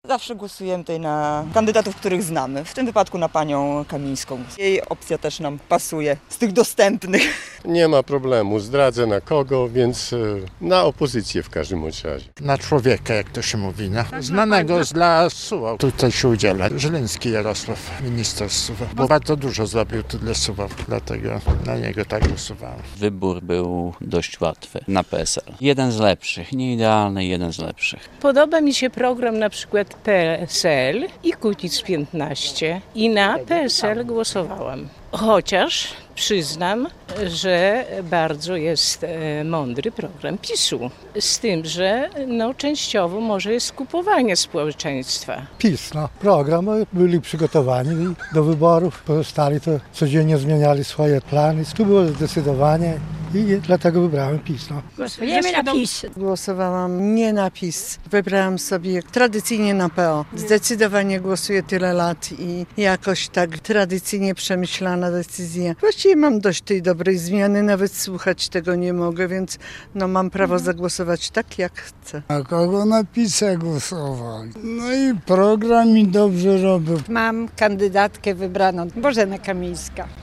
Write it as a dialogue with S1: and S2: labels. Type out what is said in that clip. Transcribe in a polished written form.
S1: Zawsze głosujemy tutaj na kandydatów, których znamy. W tym wypadku na panią Kamińską. Jej opcja też nam pasuje z tych dostępnych.
S2: Nie ma problemu, zdradzę na kogo, więc na opozycję w każdym razie.
S3: Na człowieka, jak to się mówi, znanego dla Suwałk. Tutaj się udziela Żyliński Jarosław, minister Suwałk, bo bardzo dużo zrobił tu dla Suwałk, dlatego na niego tak głosowałem.
S4: Wybór był dość łatwy na PSL. Jeden z lepszych, nie idealny, jeden z lepszych.
S5: Podoba mi się program na przykład PSL i Kukiz 15 i na PSL głosowałam. Chociaż przyznam, że bardzo jest mądry program PiS-u. Z tym, że częściowo może jest kupowanie społeczeństwa.
S6: PiS, program, byli przygotowani do wyborów, pozostali to codziennie zmieniali swoje plany. Tu było zdecydowanie i dlatego wybrałem PiS.
S7: Głosujemy na PiS.
S8: Głosowałam nie na PiS. Wybrałam sobie tradycyjnie na PO. Zdecydowanie głosuję tyle lat i jakoś tak tradycyjnie przemyślana decyzja. Właściwie mam dość tej dobrej zmiany, nawet słuchać tego nie mogę, więc mam prawo zagłosować tak, jak chcę.
S9: Na kogo na PiS-a głosować? No i program mi dobrze robił.
S7: Mam kandydatkę wybraną, Bożena Kamińska.